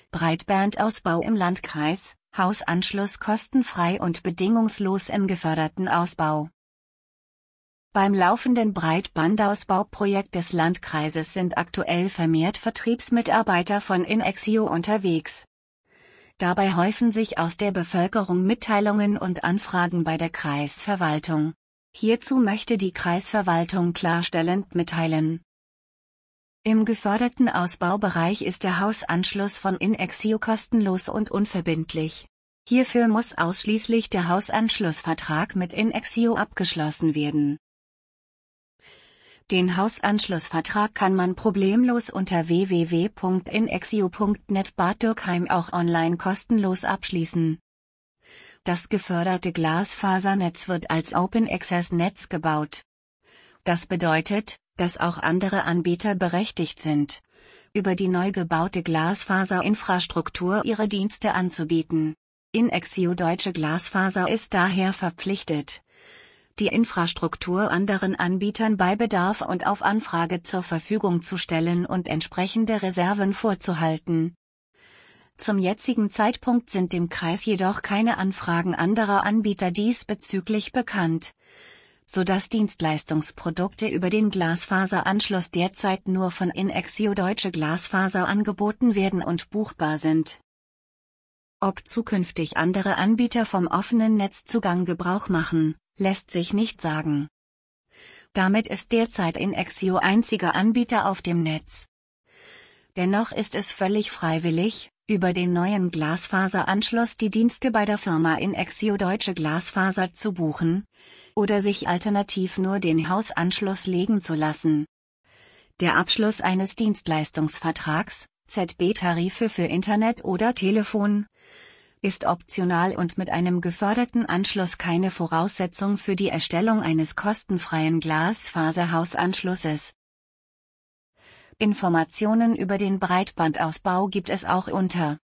Breitbandausbau im Landkreis, Hausanschluss kostenfrei und bedingungslos im geförderten Ausbau. Beim laufenden Breitbandausbauprojekt des Landkreises sind aktuell vermehrt Vertriebsmitarbeiter von Inexio unterwegs. Dabei häufen sich aus der Bevölkerung Mitteilungen und Anfragen bei der Kreisverwaltung. Hierzu möchte die Kreisverwaltung klarstellend mitteilen: Im geförderten Ausbaubereich ist der Hausanschluss von Inexio kostenlos und unverbindlich. Hierfür muss ausschließlich der Hausanschlussvertrag mit Inexio abgeschlossen werden. Den Hausanschlussvertrag kann man problemlos unter www.inexio.net Bad Dürkheim auch online kostenlos abschließen. Das geförderte Glasfasernetz wird als Open Access Netz gebaut. Das bedeutet, dass auch andere Anbieter berechtigt sind, über die neu gebaute Glasfaserinfrastruktur ihre Dienste anzubieten. Inexio Deutsche Glasfaser ist daher verpflichtet, die Infrastruktur anderen Anbietern bei Bedarf und auf Anfrage zur Verfügung zu stellen und entsprechende Reserven vorzuhalten. Zum jetzigen Zeitpunkt sind dem Kreis jedoch keine Anfragen anderer Anbieter diesbezüglich bekannt, sodass Dienstleistungsprodukte über den Glasfaseranschluss derzeit nur von Inexio Deutsche Glasfaser angeboten werden und buchbar sind. Ob zukünftig andere Anbieter vom offenen Netzzugang Gebrauch machen, lässt sich nicht sagen. Damit ist derzeit Inexio einziger Anbieter auf dem Netz. Dennoch ist es völlig freiwillig, über den neuen Glasfaseranschluss die Dienste bei der Firma Inexio Deutsche Glasfaser zu buchen oder sich alternativ nur den Hausanschluss legen zu lassen. Der Abschluss eines Dienstleistungsvertrags, ZB-Tarife für Internet oder Telefon, ist optional und mit einem geförderten Anschluss keine Voraussetzung für die Erstellung eines kostenfreien Glasfaserhausanschlusses. Informationen über den Breitbandausbau gibt es auch unter